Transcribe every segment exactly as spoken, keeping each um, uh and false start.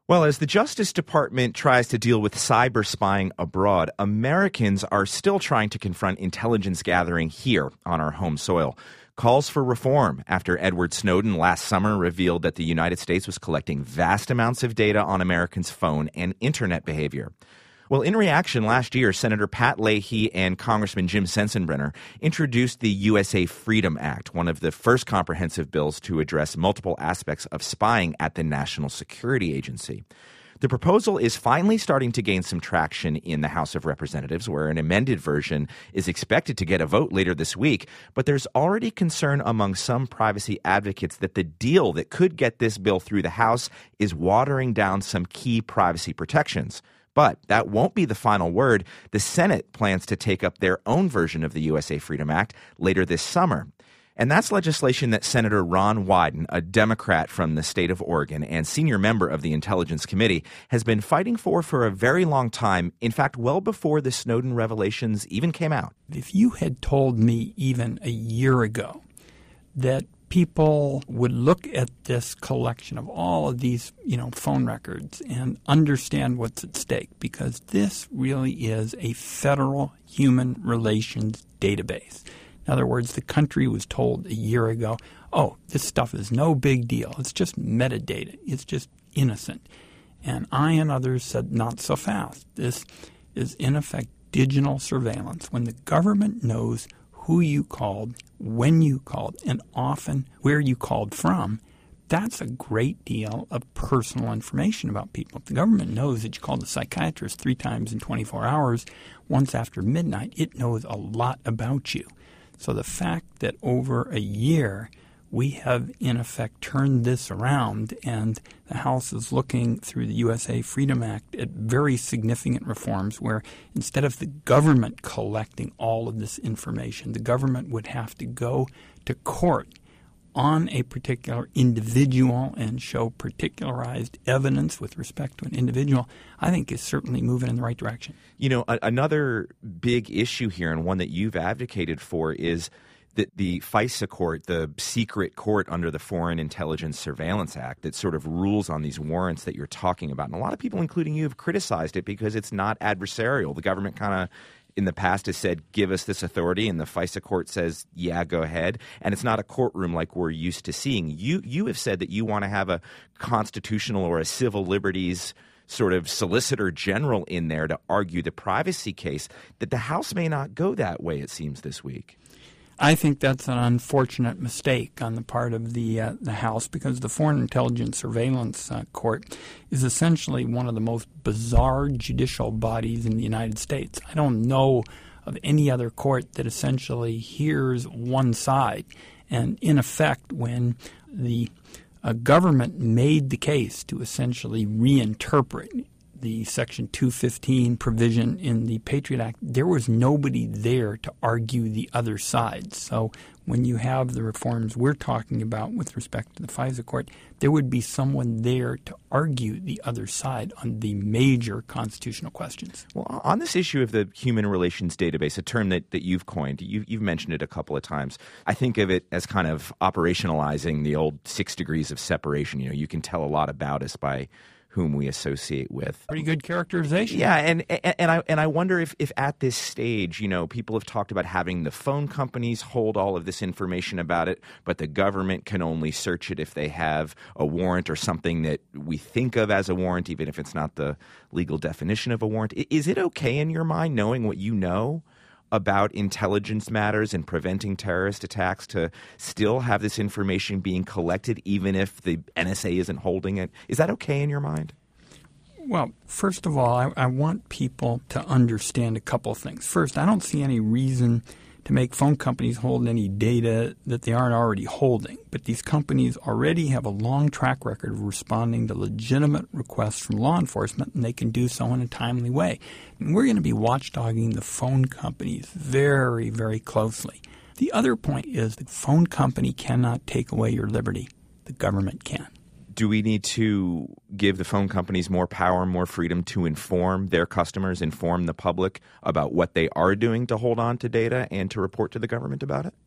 Well, as the Justice Department tries to deal with cyber spying abroad, Americans are still trying to confront intelligence gathering here on our home soil. Calls for reform after Edward Snowden last summer revealed that the United States was collecting vast amounts of data on Americans' phone and internet behavior. Well, in reaction, last year, Senator Pat Leahy and Congressman Jim Sensenbrenner introduced the U S A Freedom Act, one of the first comprehensive bills to address multiple aspects of spying at the National Security Agency. The proposal is finally starting to gain some traction in the House of Representatives, where an amended version is expected to get a vote later this week. But there's already concern among some privacy advocates that the deal that could get this bill through the House is watering down some key privacy protections. But that won't be the final word. The Senate plans to take up their own version of the U S A Freedom Act later this summer. And that's legislation that Senator Ron Wyden, a Democrat from the state of Oregon and senior member of the Intelligence Committee, has been fighting for for a very long time. In fact, well before the Snowden revelations even came out. If you had told me even a year ago that people would look at this collection of all of these, you know, phone records and understand what's at stake, because this really is a federal human relations database. In other words, the country was told a year ago, oh, this stuff is no big deal. It's just metadata. It's just innocent. And I and others said, not so fast. This is, in effect, digital surveillance. When the government knows who you called, when you called, and often where you called from, that's a great deal of personal information about people. If the government knows that you called a psychiatrist three times in twenty-four hours, once after midnight, it knows a lot about you. So the fact that over a year we have, in effect, turned this around, and the House is looking through the U S A Freedom Act at very significant reforms where instead of the government collecting all of this information, the government would have to go to court on a particular individual and show particularized evidence with respect to an individual, I think is certainly moving in the right direction. You know, a- another big issue here, and one that you've advocated for, is that the FISA court, the secret court under the Foreign Intelligence Surveillance Act that sort of rules on these warrants that you're talking about. And a lot of people, including you, have criticized it because it's not adversarial. The government kind of in the past has said, give us this authority, and the FISA court says, yeah, go ahead. And it's not a courtroom like we're used to seeing. You, you have said that you want to have a constitutional or a civil liberties sort of solicitor general in there to argue the privacy case, that the House may not go that way, it seems, this week. I think that's an unfortunate mistake on the part of the uh, the House, because the Foreign Intelligence Surveillance uh, Court is essentially one of the most bizarre judicial bodies in the United States. I don't know of any other court that essentially hears one side. And in effect, when the uh, government made the case to essentially reinterpret the Section two fifteen provision in the Patriot Act, there was nobody there to argue the other side. So when you have the reforms we're talking about with respect to the FISA court, there would be someone there to argue the other side on the major constitutional questions. Well, on this issue of the human relations database, a term that, that you've coined, you, you've mentioned it a couple of times. I think of it as kind of operationalizing the old six degrees of separation. You know, you can tell a lot about us by whom we associate with. Pretty good characterization. Yeah, and, and and I and I wonder if, if at this stage, you know, people have talked about having the phone companies hold all of this information about it, but the government can only search it if they have a warrant or something that we think of as a warrant, even if it's not the legal definition of a warrant. Is it okay in your mind, knowing what you know about intelligence matters and preventing terrorist attacks, to still have this information being collected even if the N S A isn't holding it? Is that okay in your mind? Well, first of all, I, I want people to understand a couple of things. First, I don't see any reason to make phone companies hold any data that they aren't already holding. But these companies already have a long track record of responding to legitimate requests from law enforcement, and they can do so in a timely way. And we're going to be watchdogging the phone companies very, very closely. The other point is the phone company cannot take away your liberty. The government can. Do we need to give the phone companies more power, more freedom to inform their customers, inform the public about what they are doing to hold on to data and to report to the government about it?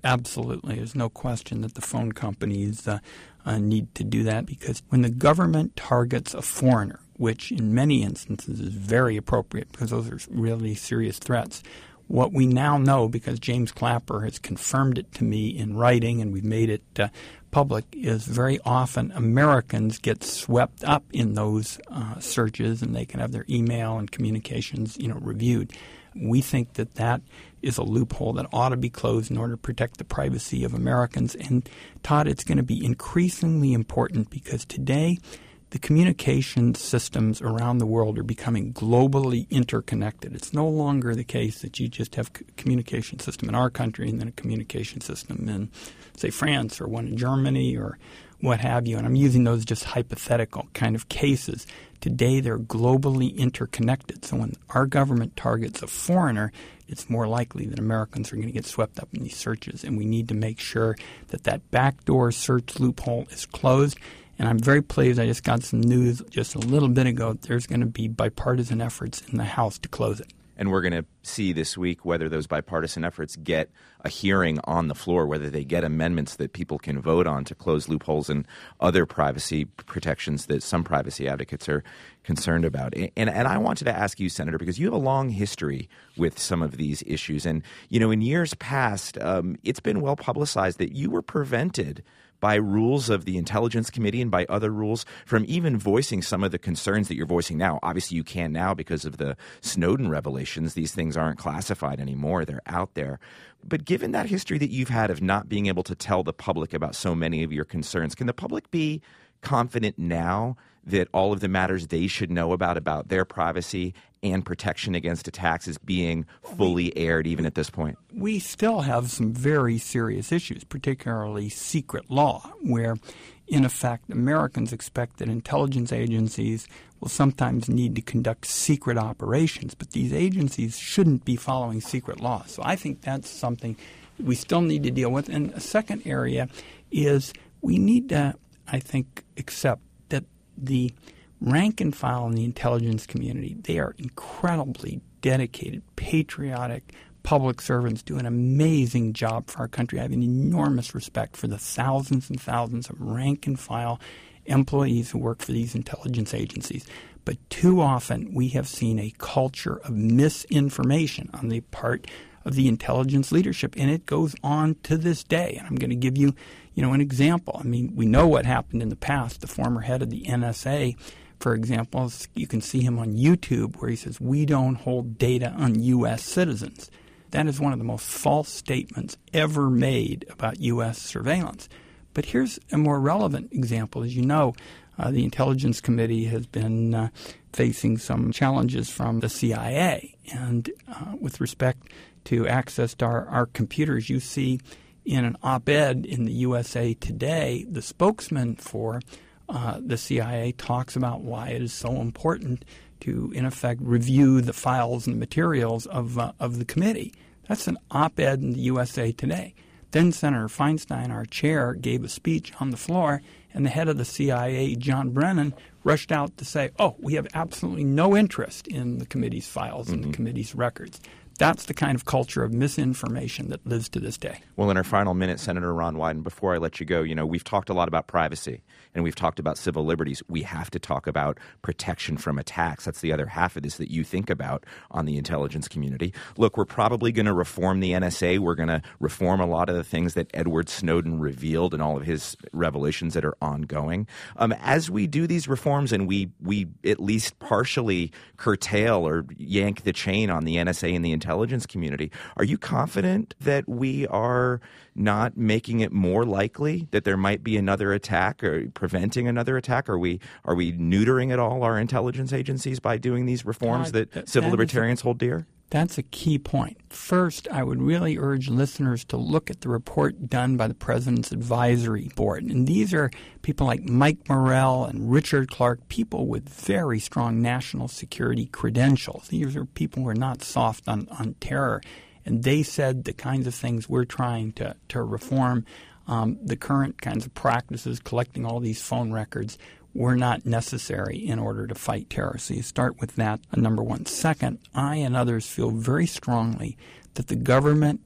Absolutely. There's no question that the phone companies uh, uh, need to do that, because when the government targets a foreigner, which in many instances is very appropriate because those are really serious threats, what we now know, because James Clapper has confirmed it to me in writing and we've made it uh, public, is very often Americans get swept up in those uh, searches and they can have their email and communications, you know, reviewed. We think that that is a loophole that ought to be closed in order to protect the privacy of Americans. And, Todd, it's going to be increasingly important because today the communication systems around the world are becoming globally interconnected. It's no longer the case that you just have a communication system in our country and then a communication system in, say, France or one in Germany or what have you. And I'm using those just hypothetical kind of cases. Today they're globally interconnected. So when our government targets a foreigner, it's more likely that Americans are going to get swept up in these searches. And we need to make sure that that backdoor search loophole is closed. And I'm very pleased. I just got some news just a little bit ago. There's going to be bipartisan efforts in the House to close it. And we're going to see this week whether those bipartisan efforts get a hearing on the floor, whether they get amendments that people can vote on to close loopholes and other privacy protections that some privacy advocates are concerned about. And, and I wanted to ask you, Senator, because you have a long history with some of these issues. And, you know, in years past, um, it's been well publicized that you were prevented by rules of the Intelligence Committee and by other rules from even voicing some of the concerns that you're voicing now. Obviously, you can now because of the Snowden revelations. These things aren't classified anymore. They're out there. But given that history that you've had of not being able to tell the public about so many of your concerns, can the public be confident now that all of the matters they should know about, about their privacy and protection against attacks is being fully aired even at this point? We still have some very serious issues, particularly secret law, where, in effect, Americans expect that intelligence agencies will sometimes need to conduct secret operations, but these agencies shouldn't be following secret law. So I think that's something we still need to deal with. And a second area is we need to, I think, accept that the rank and file in the intelligence community, they are incredibly dedicated, patriotic public servants, do an amazing job for our country. I have an enormous respect for the thousands and thousands of rank and file employees who work for these intelligence agencies. But too often we have seen a culture of misinformation on the part of the intelligence leadership, and it goes on to this day. And I'm going to give you, you know, an example. I mean, we know what happened in the past. The former head of the N S A, for example, you can see him on YouTube where he says, "We don't hold data on U S citizens." That is one of the most false statements ever made about U S surveillance. But here's a more relevant example. As you know, uh, the Intelligence Committee has been uh, facing some challenges from the C I A. And uh, with respect to access to our, our computers, you see in an op-ed in the U S A Today, the spokesman for uh, the C I A talks about why it is so important to, in effect, review the files and materials of uh, of the committee. That's an op-ed in the U S A Today. Then Senator Feinstein, our chair, gave a speech on the floor, and the head of the C I A, John Brennan, rushed out to say, oh, we have absolutely no interest in the committee's files and mm-hmm. the committee's records. That's the kind of culture of misinformation that lives to this day. Well, in our final minute, Senator Ron Wyden, before I let you go, you know, we've talked a lot about privacy and we've talked about civil liberties. We have to talk about protection from attacks. That's the other half of this that you think about on the intelligence community. Look, we're probably going to reform the N S A. We're going to reform a lot of the things that Edward Snowden revealed and all of his revelations that are ongoing. Um, as we do these reforms and we, we at least partially curtail or yank the chain on the N S A and the intelligence community, are you confident that we are not making it more likely that there might be another attack or preventing another attack? Are we are we neutering at all our intelligence agencies by doing these reforms God, that, that civil that libertarians a, hold dear? That's a key point. First, I would really urge listeners to look at the report done by the President's Advisory Board. And these are people like Mike Morrell and Richard Clark, people with very strong national security credentials. These are people who are not soft on, on terror. And they said the kinds of things we're trying to, to reform, um, the current kinds of practices, collecting all these phone records, were not necessary in order to fight terror. So you start with that, number one. Second, I and others feel very strongly that the government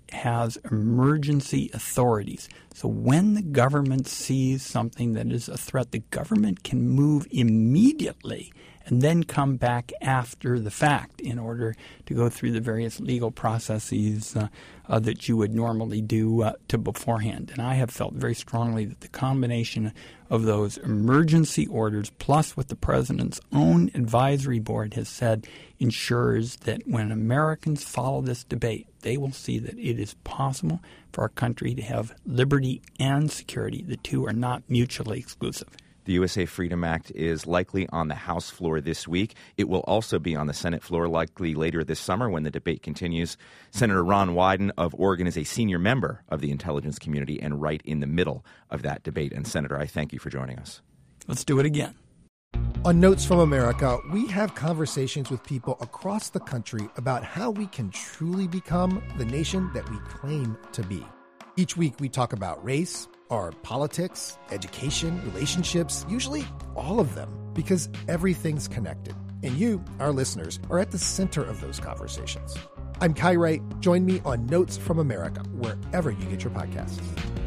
has emergency authorities. So when the government sees something that is a threat, the government can move immediately and then come back after the fact in order to go through the various legal processes uh, uh, that you would normally do uh, to beforehand. And I have felt very strongly that the combination of those emergency orders plus what the president's own advisory board has said ensures that when Americans follow this debate, they will see that it is possible for our country to have liberty and security. The two are not mutually exclusive. The U S A Freedom Act is likely on the House floor this week. It will also be on the Senate floor likely later this summer when the debate continues. Senator Ron Wyden of Oregon is a senior member of the intelligence community and right in the middle of that debate. And Senator, I thank you for joining us. Let's do it again. On Notes from America, we have conversations with people across the country about how we can truly become the nation that we claim to be. Each week we talk about race, our politics, education, relationships, usually all of them, because everything's connected. And you, our listeners, are at the center of those conversations. I'm Kai Wright. Join me on Notes from America, wherever you get your podcasts.